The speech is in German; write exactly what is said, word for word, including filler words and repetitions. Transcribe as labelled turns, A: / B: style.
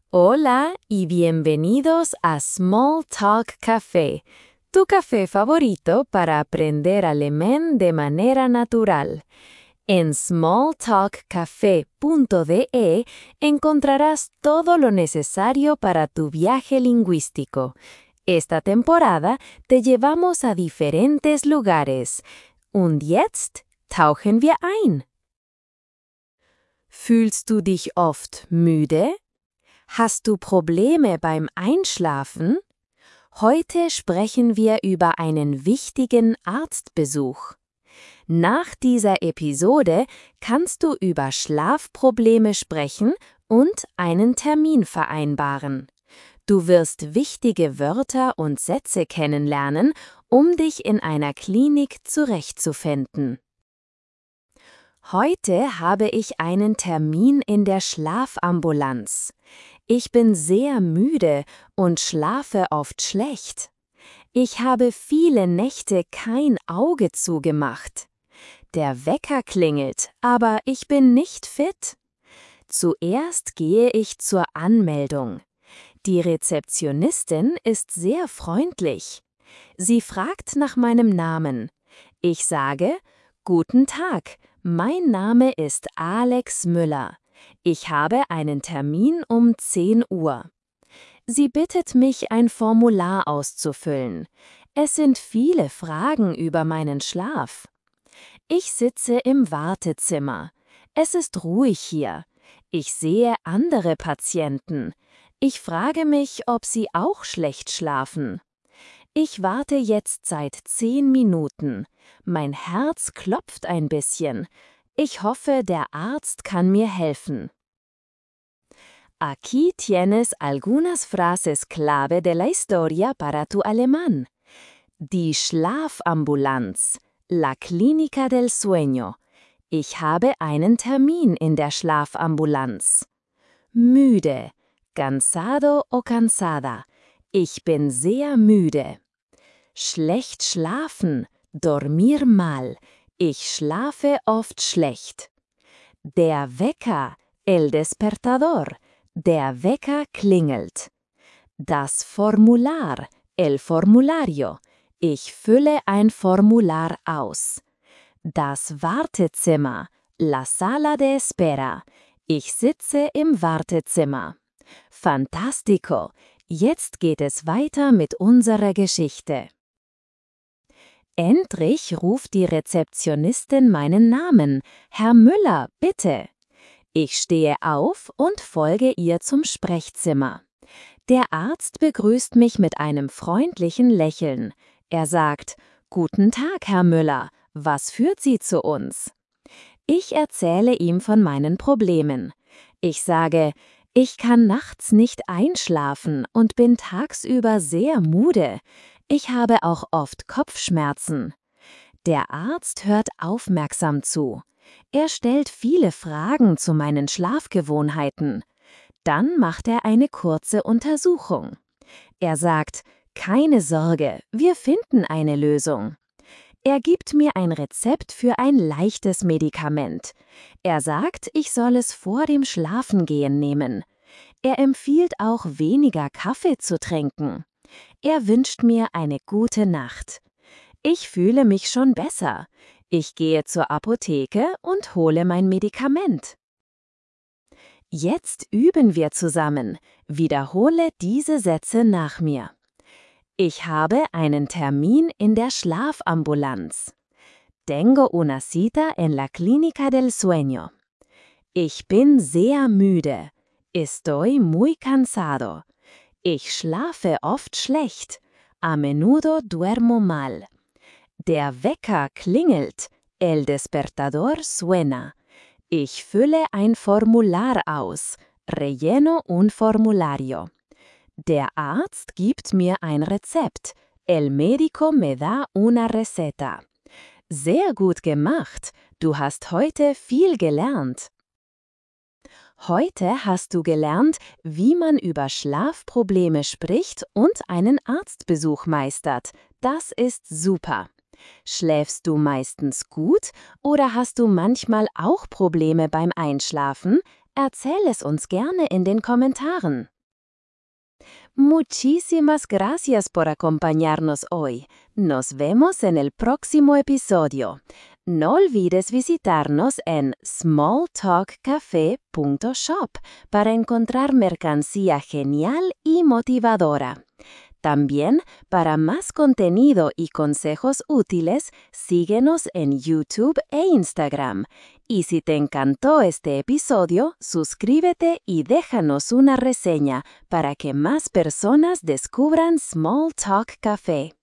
A: Hola y bienvenidos a Small Talk Café, tu café favorito para aprender alemán de manera natural. En small talk cafe punto de encontrarás todo lo necesario para tu viaje lingüístico. Esta temporada te llevamos a diferentes lugares. Und jetzt tauchen wir ein. Fühlst du dich oft müde? Hast du Probleme beim Einschlafen? Heute sprechen wir über einen wichtigen Arztbesuch. Nach dieser Episode kannst du über Schlafprobleme sprechen und einen Termin vereinbaren. Du wirst wichtige Wörter und Sätze kennenlernen, um dich in einer Klinik zurechtzufinden. Heute habe ich einen Termin in der Schlafambulanz. Ich bin sehr müde und schlafe oft schlecht. Ich habe viele Nächte kein Auge zugemacht. Der Wecker klingelt, aber ich bin nicht fit. Zuerst gehe ich zur Anmeldung. Die Rezeptionistin ist sehr freundlich. Sie fragt nach meinem Namen. Ich sage: Guten Tag, mein Name ist Alex Müller. Ich habe einen Termin um zehn Uhr. Sie bittet mich, ein Formular auszufüllen. Es sind viele Fragen über meinen Schlaf. Ich sitze im Wartezimmer. Es ist ruhig hier. Ich sehe andere Patienten. Ich frage mich, ob sie auch schlecht schlafen. Ich warte jetzt seit zehn Minuten. Mein Herz klopft ein bisschen. Ich hoffe, der Arzt kann mir helfen. Aquí tienes algunas frases clave de la historia para tu alemán. Die Schlafambulanz, la clínica del sueño. Ich habe einen Termin in der Schlafambulanz. Müde, cansado o cansada. Ich bin sehr müde. Schlecht schlafen, dormir mal. Ich schlafe oft schlecht. Der Wecker, el despertador. Der Wecker klingelt. Das Formular, el formulario. Ich fülle ein Formular aus. Das Wartezimmer, la sala de espera. Ich sitze im Wartezimmer. Fantastico! Jetzt geht es weiter mit unserer Geschichte. Endlich ruft die Rezeptionistin meinen Namen. Herr Müller, bitte. Ich stehe auf und folge ihr zum Sprechzimmer. Der Arzt begrüßt mich mit einem freundlichen Lächeln. Er sagt: Guten Tag, Herr Müller, was führt Sie zu uns? Ich erzähle ihm von meinen Problemen. Ich sage: Ich kann nachts nicht einschlafen und bin tagsüber sehr müde. Ich habe auch oft Kopfschmerzen. Der Arzt hört aufmerksam zu. Er stellt viele Fragen zu meinen Schlafgewohnheiten. Dann macht er eine kurze Untersuchung. Er sagt: Keine Sorge, wir finden eine Lösung. Er gibt mir ein Rezept für ein leichtes Medikament. Er sagt, ich soll es vor dem Schlafengehen nehmen. Er empfiehlt auch, weniger Kaffee zu trinken. Er wünscht mir eine gute Nacht. Ich fühle mich schon besser. Ich gehe zur Apotheke und hole mein Medikament. Jetzt üben wir zusammen. Wiederhole diese Sätze nach mir. Ich habe einen Termin in der Schlafambulanz. Tengo una cita en la clínica del sueño. Ich bin sehr müde. Estoy muy cansado. Ich schlafe oft schlecht. A menudo duermo mal. Der Wecker klingelt. El despertador suena. Ich fülle ein Formular aus. Relleno un formulario. Der Arzt gibt mir ein Rezept. El médico me da una receta. Sehr gut gemacht. Du hast heute viel gelernt. Heute hast du gelernt, wie man über Schlafprobleme spricht und einen Arztbesuch meistert. Das ist super. Schläfst du meistens gut oder hast du manchmal auch Probleme beim Einschlafen? Erzähl es uns gerne in den Kommentaren. Muchísimas gracias por acompañarnos hoy. Nos vemos en el próximo episodio. No olvides visitarnos en small talk cafe punto shop para encontrar mercancía genial y motivadora. También, para más contenido y consejos útiles, síguenos en YouTube e Instagram. Y si te encantó este episodio, suscríbete y déjanos una reseña para que más personas descubran Small Talk Café.